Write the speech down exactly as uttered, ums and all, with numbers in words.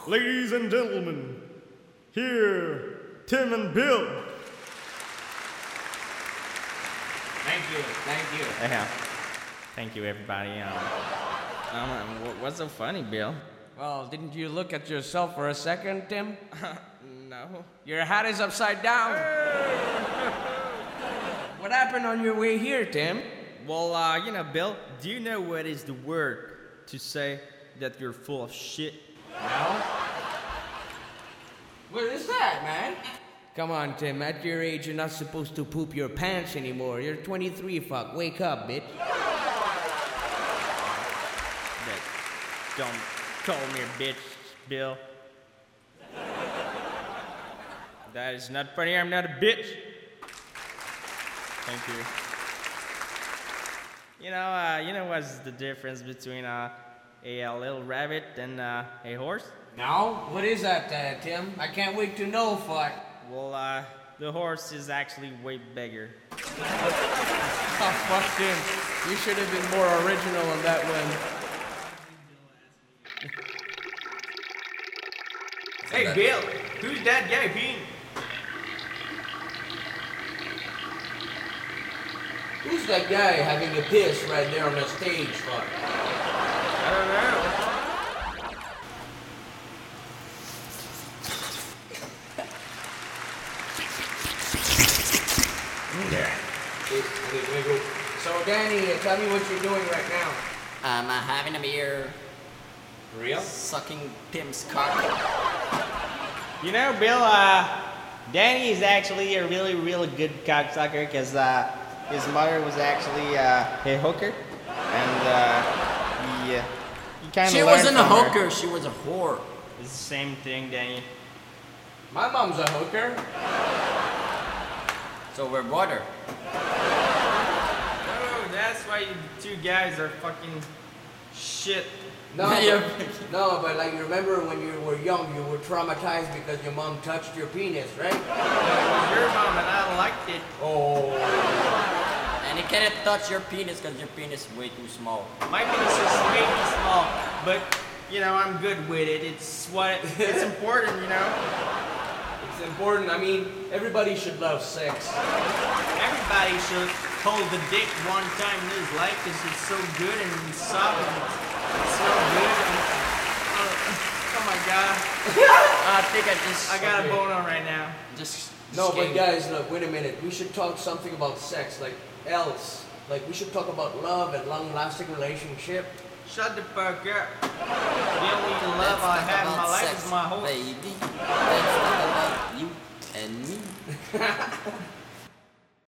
Ladies and gentlemen, here, Tim and Bill. Thank you, thank you. Yeah. Thank you, everybody. Um, um, wha- what's so funny, Bill? Well, didn't you look at yourself for a second, Tim? No. Your hat is upside down. What happened on your way here, Tim? Well, uh, you know, Bill, do you know what is the word to say that you're full of shit? No? What is that, man? Come on, Tim. At your age, you're not supposed to poop your pants anymore. You're twenty-three, fuck. Wake up, bitch. That don't call me a bitch, Bill. That is not funny. I'm not a bitch. Thank you. You know, uh, you know what's the difference between uh, a, uh little rabbit and uh, a horse? No? What is that, uh, Tim? I can't wait to know, fuck. Well, uh, the horse is actually way bigger. Oh, fuck, Tim. You should have been more original on that one. Hey, Bill, who's that guy peeing? Who's that guy having a piss right there on the stage, fuck? I don't know. So, Danny, tell me what you're doing right now. I'm uh, having a beer, For real? sucking Tim's cock. You know, Bill, uh, Danny is actually a really, really good cocksucker because uh, his mother was actually uh, a hooker, and uh, he, uh, he kind of She learned wasn't a from her. hooker, she was a whore. It's the same thing, Danny. My mom's a hooker. So we're brother. Oh, that's why you two guys are fucking shit. No, Yeah. but, no, but like, remember when you were young, you were traumatized because your mom touched your penis, right? It was your mom and I liked it. Oh. And you cannot touch your penis because your penis is way too small. My penis is way too small, but you know I'm good with it. It's what it's important, you know. It's important. I mean, everybody should love sex. Everybody should hold the dick one time in his life because it's so good and soft and it's so good. And, oh, oh my god, I think I just. I got Okay. a boner right now. Just. No, just but came- guys, look, wait a minute. We should talk something about sex, like else. Like, we should talk about love and long-lasting relationship. Shut the fuck up. The only love Let's I talk have in about my life sex, is my horse. baby. Let's talk about you and me.